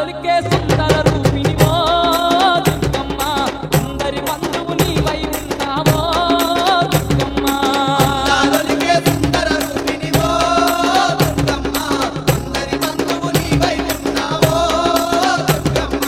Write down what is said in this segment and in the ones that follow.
అందాలొలికే సుందర రూపిణివో దుర్గమ్మ అందరి బంధువు నీవై ఉన్నావో దుర్గమ్మ అందాలొలికే సుందర రూపిణివో దుర్గమ్మ అందరి బంధువు నీవై ఉన్నావో దుర్గమ్మ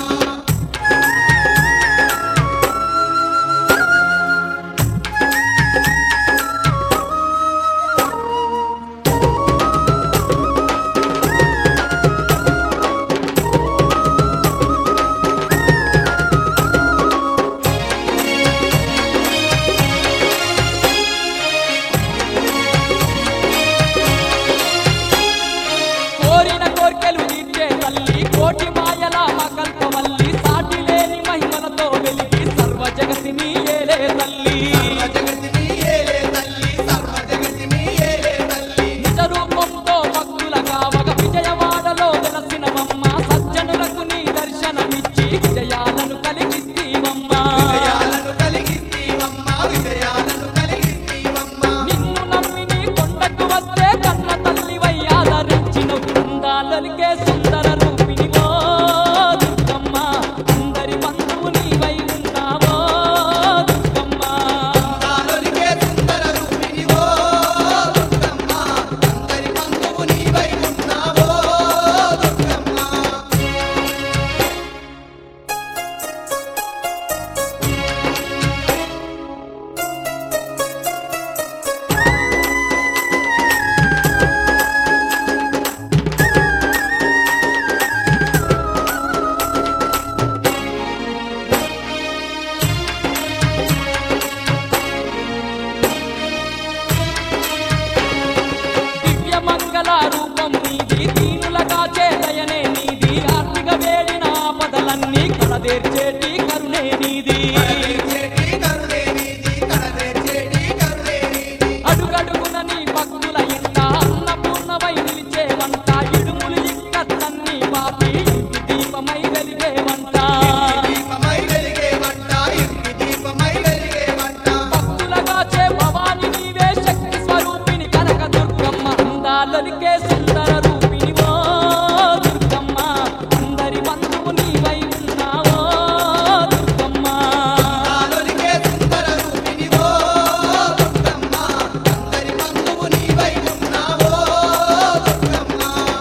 కోరిన కోర్కెలు తీర్చే తల్లి కోటి మాయల మకల్పవల్లి సాటి లేని మహిమలతో వెలిగి సర్వ జగతిని ఏలే తల్లి జగతిని ఏలే తల్లి సర్వ జగతిని ఏలే తల్లి నిజ రూపంతో భక్తుల కావగ విజయవాడలో వెలసినవమ్మ సజ్జనులకు నీ దర్శనమిచ్చి విజయాలను కలిగిస్తీవమ్మ విజయాలను కలిగిస్తీవమ్మ విజయాలను కలిగిస్తీవమ్మ నిన్ను నమ్మి నీ కొండకు వస్తే కన్న తల్లివై ఆదరించిన అందాలొలికే సుందర రూపిణివో దుర్గమ్మ అందరి బంధువు నీవై ఉన్నావో దుర్గమ్మ అందాలొలికే సుందర రూపిణివో దుర్గమ్మ అందరి బంధువు నీవై ఉన్నావో దుర్గమ్మ దివ్య మంగళ రూపం నీది దీనులగా చేదయనే నీది ఆర్తిక వేడిన ఆపదలన్నీ కడదేర్చేటి కరుణే నీది కడదేర్చేటి కరుణే నీది కడదేర్చేటి కరుణే నీది అడుగడుగున నీ భక్తుల ఇంట అన్నపూర్ణమై నిలిచేవంట ఇడుములు ఇక్కత్తన్ని పాపి ఇంటి దీపమై వెలిగేవంట దీపమై వెలిగేవంట ఇంటి దీపమై వెలిగేవంట భక్తులగా చే భవాని నీవే శక్తి స్వరూపిణి కనక దుర్గమ్మ అందాలొలికే సుందర రూపిణివో దుర్గమ్మ అందరి బంధువు నీవై ఉన్నావో దుర్గమ్మ అందాలొలికే సుందర రూపిణివో దుర్గమ్మ అందరి బంధువు నీవై ఉన్నావో దుర్గమ్మ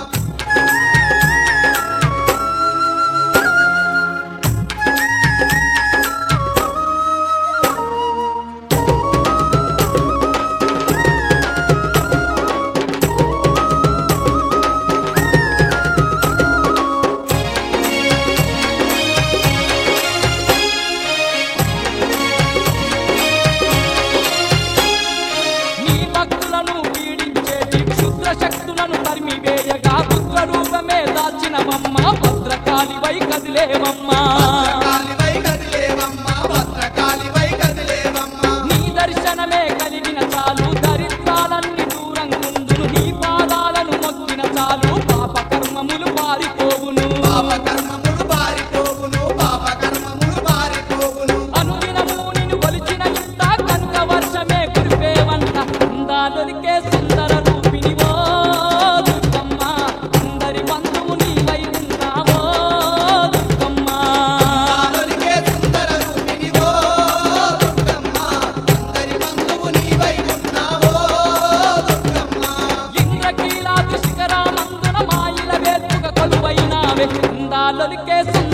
నీ భక్తులను పీడించేటి క్షుద్ర శక్తులను తరిమి వేయగా పుత్ర రూపమే దాల్చినవమ్మ భద్రకాళివై కదిలేవమ్మ భద్రకాళివై కదిలేవమ్మ భద్రకాళివై కదిలేవమ్మ నీ దర్శనమే కలిగిన చాలు దరిద్రాలన్నీ దూరంగుండును నీ పాదాలను మొక్కిన చాలు పాప కర్మములు పారిపోవును పాపకర్మములు పారిపోవును పాపకర్మములు పారిపోవును అనుదినము నిన్ను కొలిచిన ఇంత కనుక వర్షమే కురిపేవంట అందాలొలికే సుందర రూపిణివో దుర్గమ్మ అందరి బంధువు నీవై ఉన్నావో దుర్గమ్మ అందాలొలికే సుందర రూపిణివో దుర్గమ్మ అందరి బంధువు నీవై ఉన్నావో దుర్గమ్మ ఇంద్రకీలాద్రి శిఖరామందున మాయిల వేల్పుగా కొలువైనావే అందాలొలికే